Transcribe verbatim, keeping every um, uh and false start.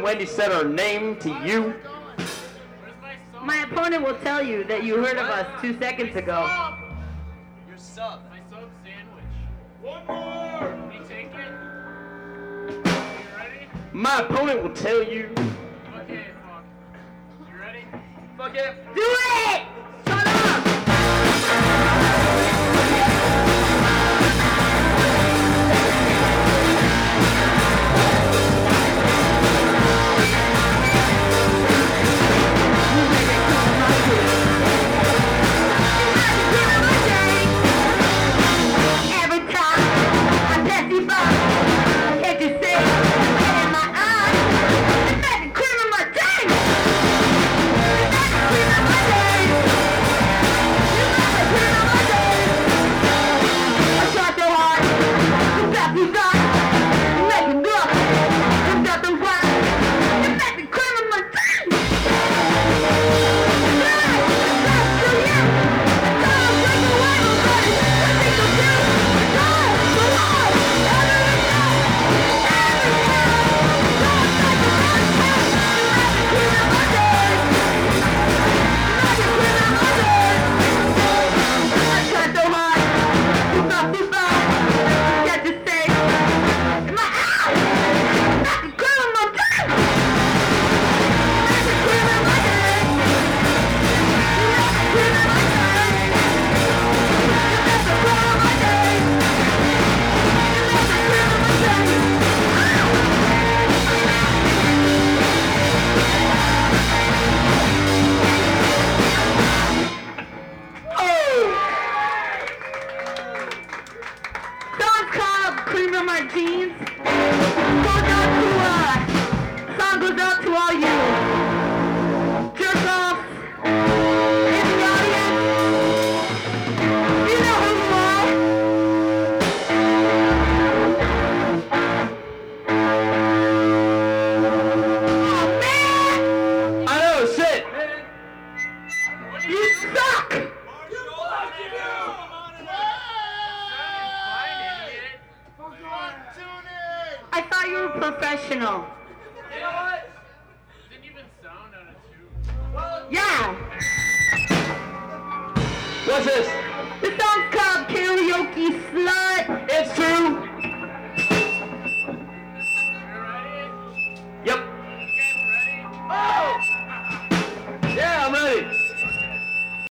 Wendy said her name to you? My opponent will tell you that you heard of us two seconds ago. Your sub. My sub sandwich. One more! Can you take it? You ready? My opponent will tell you. Okay, fuck. You ready? Fuck it. Do it! Shut up! Every time I pass you by, can't you see? Get in my eyes. It's like the cream of my teeth. It's like the cream of my teeth. You got the cream of my teeth. I try so hard to pass you by, make it look. It's got the right. It's like the cream of my teeth. That's to you. Don't take away my money. Take the pill. Song's called Cream of My Jeans. Goes out to, uh, song goes out to all you jerk offs in the audience. You know who you are. Oh man! I know, shit. You suck! I thought you were professional. You know what? Didn't even sound on it too. Yeah. What's this? This song's